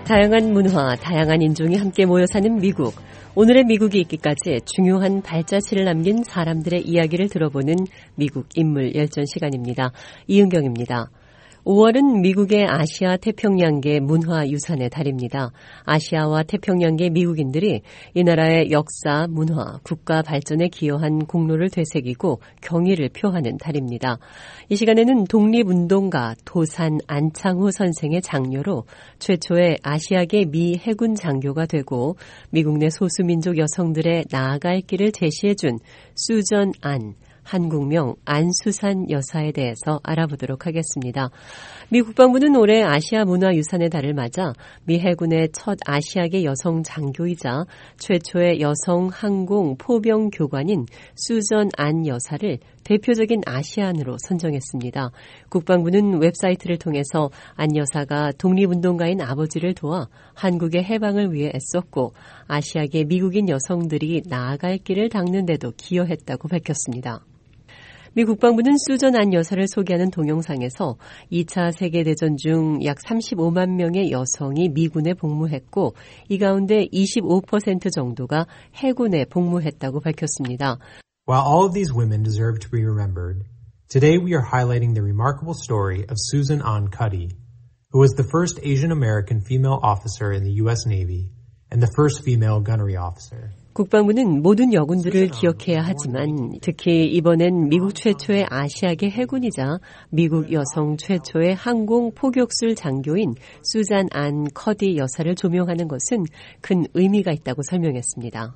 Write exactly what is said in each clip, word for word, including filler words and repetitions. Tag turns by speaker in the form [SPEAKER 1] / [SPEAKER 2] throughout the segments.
[SPEAKER 1] 다양한 문화, 다양한 인종이 함께 모여 사는 미국. 오늘의 미국이 있기까지 중요한 발자취를 남긴 사람들의 이야기를 들어보는 미국 인물 열전 시간입니다. 이은경입니다. 오월은 미국의 아시아 태평양계 문화유산의 달입니다. 아시아와 태평양계 미국인들이 이 나라의 역사, 문화, 국가 발전에 기여한 공로를 되새기고 경의를 표하는 달입니다. 이 시간에는 독립운동가 도산 안창호 선생의 장녀로 최초의 아시아계 미 해군 장교가 되고 미국 내 소수민족 여성들의 나아갈 길을 제시해준 수전 안, 한국명 안수산 여사에 대해서 알아보도록 하겠습니다. 미 국방부는 올해 아시아 문화유산의 달을 맞아 미 해군의 첫 아시아계 여성 장교이자 최초의 여성 항공 포병 교관인 수전 안 여사를 대표적인 아시안으로 선정했습니다. 국방부는 웹사이트를 통해서 안 여사가 독립운동가인 아버지를 도와 한국의 해방을 위해 애썼고 아시아계 미국인 여성들이 나아갈 길을 닦는 데도 기여했다고 밝혔습니다. 미 국방부는 수전 안 여사를 소개하는 동영상에서 이 차 세계대전 중 약 삼십오만 명의 여성이 미군에 복무했고 이 가운데 이십오 퍼센트 정도가 해군에 복무했다고 밝혔습니다.
[SPEAKER 2] While all of these women deserve to be remembered, today we are highlighting the remarkable story of Susan Ahn Cuddy, who was the first Asian American female officer in the U S Navy and the first female gunnery officer.
[SPEAKER 1] 국방부는 모든 여군들을 기억해야 하지만 특히 이번엔 미국 최초의 아시아계 해군이자 미국 여성 최초의 항공 포격술 장교인 수잔 안 커디 여사를 조명하는 것은 큰 의미가 있다고 설명했습니다.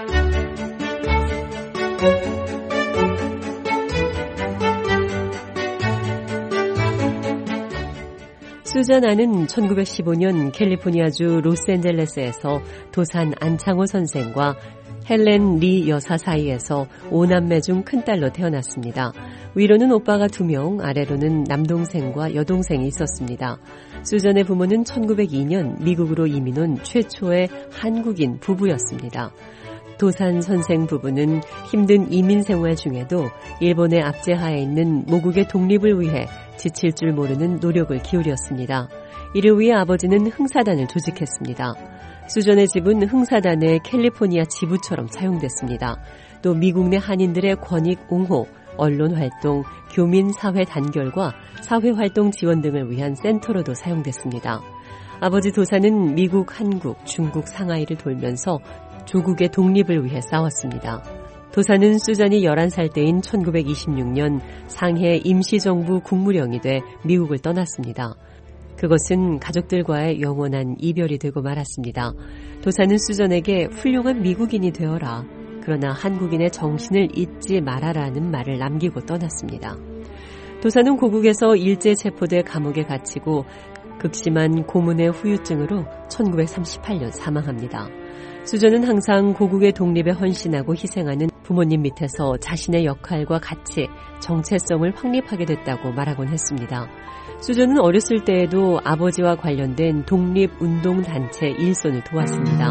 [SPEAKER 1] 수잔 안은 천구백십오 년 캘리포니아주 로스앤젤레스에서 도산 안창호 선생과 헬렌 리 여사 사이에서 오남매 중 큰딸로 태어났습니다. 위로는 오빠가 두 명, 아래로는 남동생과 여동생이 있었습니다. 수잔의 부모는 천구백이 년 미국으로 이민 온 최초의 한국인 부부였습니다. 도산 선생 부부는 힘든 이민 생활 중에도 일본의 압제하에 있는 모국의 독립을 위해 지칠 줄 모르는 노력을 기울였습니다. 이를 위해 아버지는 흥사단을 조직했습니다. 수전의 집은 흥사단의 캘리포니아 지부처럼 사용됐습니다. 또 미국 내 한인들의 권익 옹호, 언론활동, 교민사회 단결과 사회활동 지원 등을 위한 센터로도 사용됐습니다. 아버지 도산은 미국, 한국, 중국 상하이를 돌면서 조국의 독립을 위해 싸웠습니다. 도산은 수잔이 열한 살 때인 천구백이십육 년 상해 임시정부 국무령이 돼 미국을 떠났습니다. 그것은 가족들과의 영원한 이별이 되고 말았습니다. 도산은 수잔에게 훌륭한 미국인이 되어라. 그러나 한국인의 정신을 잊지 말아라는 말을 남기고 떠났습니다. 도산은 고국에서 일제 체포돼 감옥에 갇히고 극심한 고문의 후유증으로 천구백삼십팔 년 사망합니다. 수전은 항상 고국의 독립에 헌신하고 희생하는 부모님 밑에서 자신의 역할과 가치, 정체성을 확립하게 됐다고 말하곤 했습니다. 수전은 어렸을 때에도 아버지와 관련된 독립운동단체 일손을 도왔습니다.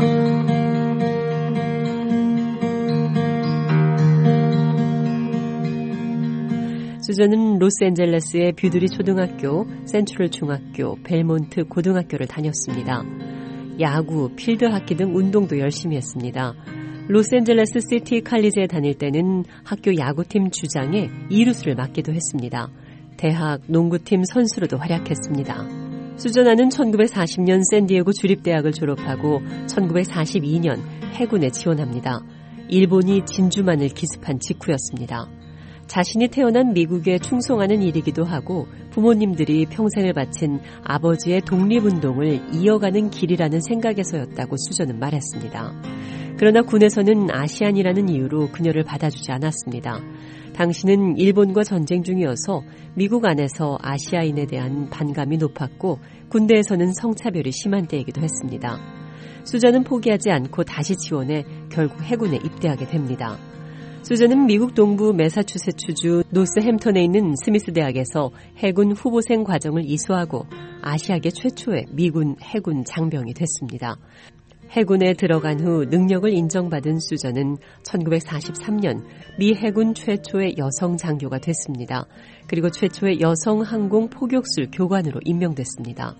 [SPEAKER 1] 수전은 로스앤젤레스의 뷰드리 초등학교, 센트럴 중학교, 벨몬트 고등학교를 다녔습니다. 야구, 필드하키 등 운동도 열심히 했습니다. 로스앤젤레스 시티 칼리지에 다닐 때는 학교 야구팀 주장에 이루수를 맡기도 했습니다. 대학 농구팀 선수로도 활약했습니다. 수전아는 천구백사십 년 샌디에고 주립대학을 졸업하고 천구백사십이 년 해군에 지원합니다. 일본이 진주만을 기습한 직후였습니다. 자신이 태어난 미국에 충성하는 일이기도 하고 부모님들이 평생을 바친 아버지의 독립운동을 이어가는 길이라는 생각에서였다고 수전은 말했습니다. 그러나 군에서는 아시안이라는 이유로 그녀를 받아주지 않았습니다. 당시는 일본과 전쟁 중이어서 미국 안에서 아시아인에 대한 반감이 높았고 군대에서는 성차별이 심한 때이기도 했습니다. 수전은 포기하지 않고 다시 지원해 결국 해군에 입대하게 됩니다. 수전은 미국 동부 매사추세츠주 노스햄턴에 있는 스미스 대학에서 해군 후보생 과정을 이수하고 아시아계 최초의 미군 해군 장병이 됐습니다. 해군에 들어간 후 능력을 인정받은 수전은 천구백사십삼 년 미 해군 최초의 여성 장교가 됐습니다. 그리고 최초의 여성 항공 포격술 교관으로 임명됐습니다.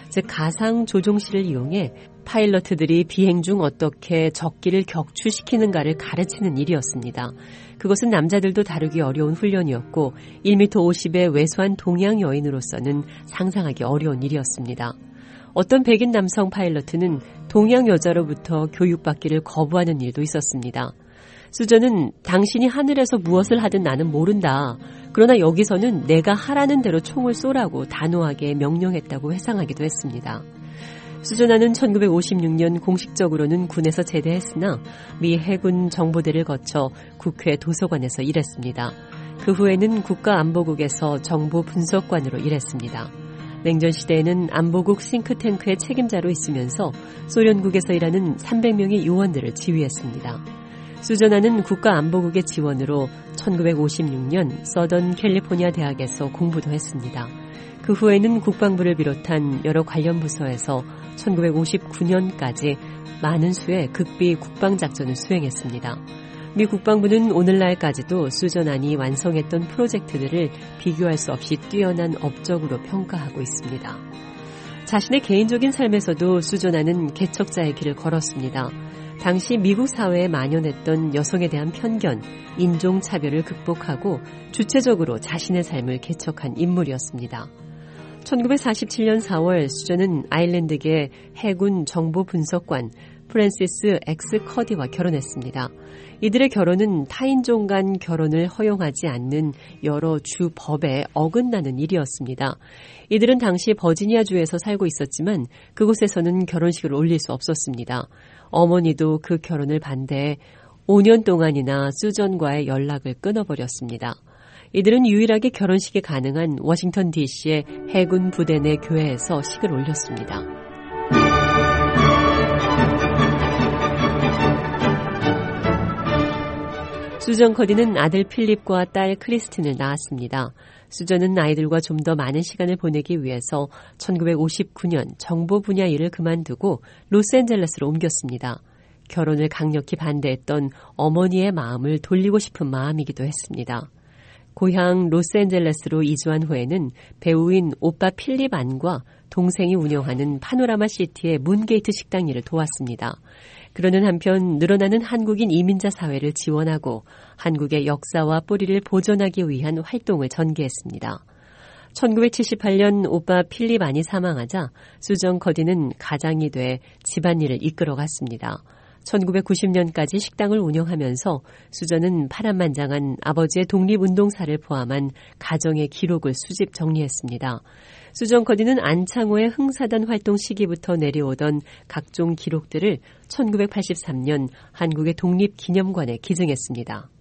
[SPEAKER 1] 즉 가상 조종실을 이용해 파일럿들이 비행 중 어떻게 적기를 격추시키는가를 가르치는 일이었습니다. 그것은 남자들도 다루기 어려운 훈련이었고 일 미터 오십의 왜소한 동양 여인으로서는 상상하기 어려운 일이었습니다. 어떤 백인 남성 파일럿은 동양 여자로부터 교육받기를 거부하는 일도 있었습니다. 수전은 당신이 하늘에서 무엇을 하든 나는 모른다. 그러나 여기서는 내가 하라는 대로 총을 쏘라고 단호하게 명령했다고 회상하기도 했습니다. 수전아는 천구백오십육 년 공식적으로는 군에서 제대했으나 미 해군 정보대를 거쳐 국회 도서관에서 일했습니다. 그 후에는 국가안보국에서 정보 분석관으로 일했습니다. 냉전 시대에는 안보국 싱크탱크의 책임자로 있으면서 소련국에서 일하는 삼백 명의 요원들을 지휘했습니다. 수전아는 국가안보국의 지원으로 천구백오십육 년 서던 캘리포니아 대학에서 공부도 했습니다. 그 후에는 국방부를 비롯한 여러 관련 부서에서 천구백오십구 년까지 많은 수의 극비 국방작전을 수행했습니다. 미 국방부는 오늘날까지도 수전안이 완성했던 프로젝트들을 비교할 수 없이 뛰어난 업적으로 평가하고 있습니다. 자신의 개인적인 삶에서도 수전안은 개척자의 길을 걸었습니다. 당시 미국 사회에 만연했던 여성에 대한 편견, 인종차별을 극복하고 주체적으로 자신의 삶을 개척한 인물이었습니다. 천구백사십칠 년 사월 수전은 아일랜드계 해군 정보분석관 프랜시스 엑스 커디와 결혼했습니다. 이들의 결혼은 타인종 간 결혼을 허용하지 않는 여러 주 법에 어긋나는 일이었습니다. 이들은 당시 버지니아주에서 살고 있었지만 그곳에서는 결혼식을 올릴 수 없었습니다. 어머니도 그 결혼을 반대해 오 년 동안이나 수전과의 연락을 끊어버렸습니다. 이들은 유일하게 결혼식이 가능한 워싱턴 디씨의 해군 부대 내 교회에서 식을 올렸습니다. 수전 커디는 아들 필립과 딸 크리스틴을 낳았습니다. 수전은 아이들과 좀 더 많은 시간을 보내기 위해서 천구백오십구 년 정보 분야 일을 그만두고 로스앤젤레스로 옮겼습니다. 결혼을 강력히 반대했던 어머니의 마음을 돌리고 싶은 마음이기도 했습니다. 고향 로스앤젤레스로 이주한 후에는 배우인 오빠 필립 안과 동생이 운영하는 파노라마 시티의 문게이트 식당 일을 도왔습니다. 그러는 한편 늘어나는 한국인 이민자 사회를 지원하고 한국의 역사와 뿌리를 보존하기 위한 활동을 전개했습니다. 천구백칠십팔 년 오빠 필립 안이 사망하자 수전 커디는 가장이 돼 집안일을 이끌어갔습니다. 천구백구십 년까지 식당을 운영하면서 수전은 파란만장한 아버지의 독립운동사를 포함한 가정의 기록을 수집 정리했습니다. 수전 커디는 안창호의 흥사단 활동 시기부터 내려오던 각종 기록들을 천구백팔십삼 년 한국의 독립기념관에 기증했습니다.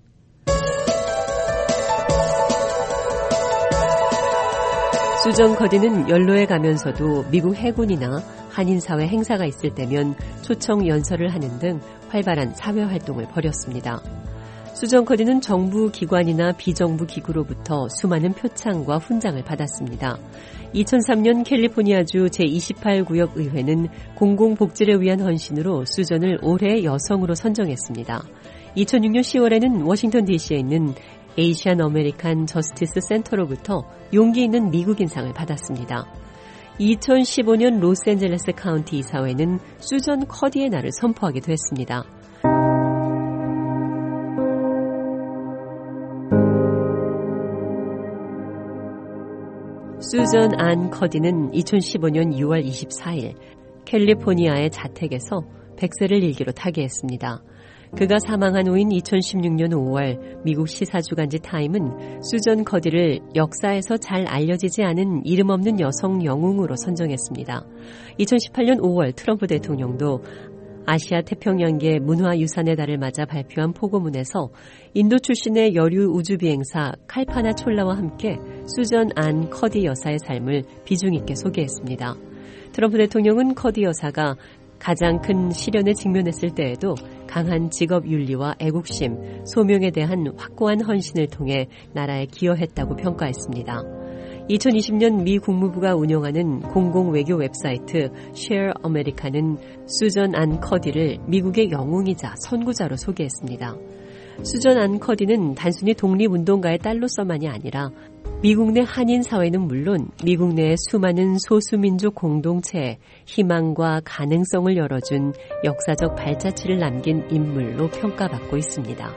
[SPEAKER 1] 수전 커디는 연로에 가면서도 미국 해군이나 한인사회 행사가 있을 때면 초청 연설을 하는 등 활발한 사회활동을 벌였습니다. 수전 커디는 정부 기관이나 비정부 기구로부터 수많은 표창과 훈장을 받았습니다. 이천삼 년 캘리포니아주 제이십팔 구역 의회는 공공복지를 위한 헌신으로 수전을 올해의 여성으로 선정했습니다. 이천육 년 시월에는 워싱턴 디씨에 있는 에이시안 어메리칸 저스티스 센터로부터 용기 있는 미국인상을 받았습니다. 이천십오 년 로스앤젤레스 카운티 이사회는 수전 커디의 날을 선포하기도 했습니다. 수전 안 커디는 이천십오 년 유월 이십사일 캘리포니아의 자택에서 백세를 일기로 타계했습니다. 그가 사망한 후인 이천십육 년 오월 미국 시사주간지 타임은 수전 커디를 역사에서 잘 알려지지 않은 이름 없는 여성 영웅으로 선정했습니다. 이천십팔 년 오월 트럼프 대통령도 아시아 태평양계 문화유산의 달을 맞아 발표한 포고문에서 인도 출신의 여류 우주비행사 칼파나 촐라와 함께 수전 안 커디 여사의 삶을 비중 있게 소개했습니다. 트럼프 대통령은 커디 여사가 가장 큰 시련에 직면했을 때에도 강한 직업윤리와 애국심, 소명에 대한 확고한 헌신을 통해 나라에 기여했다고 평가했습니다. 이천이십 년 미 국무부가 운영하는 공공외교 웹사이트 Share America는 수전 안 커디를 미국의 영웅이자 선구자로 소개했습니다. 수전 안 커디는 단순히 독립운동가의 딸로서만이 아니라 미국 내 한인 사회는 물론 미국 내의 수많은 소수민족 공동체에 희망과 가능성을 열어준 역사적 발자취를 남긴 인물로 평가받고 있습니다.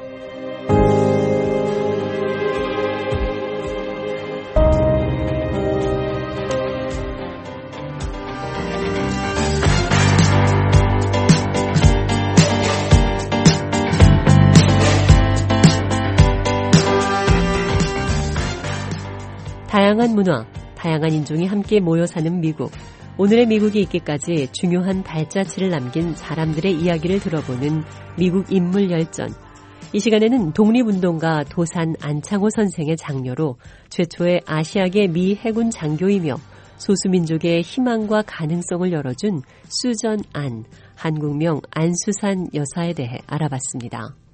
[SPEAKER 1] 다양한 문화, 다양한 인종이 함께 모여 사는 미국. 오늘의 미국이 있기까지 중요한 발자취를 남긴 사람들의 이야기를 들어보는 미국 인물 열전. 이 시간에는 독립운동가 도산 안창호 선생의 장녀로 최초의 아시아계 미 해군 장교이며 소수민족의 희망과 가능성을 열어준 수전 안, 한국명 안수산 여사에 대해 알아봤습니다.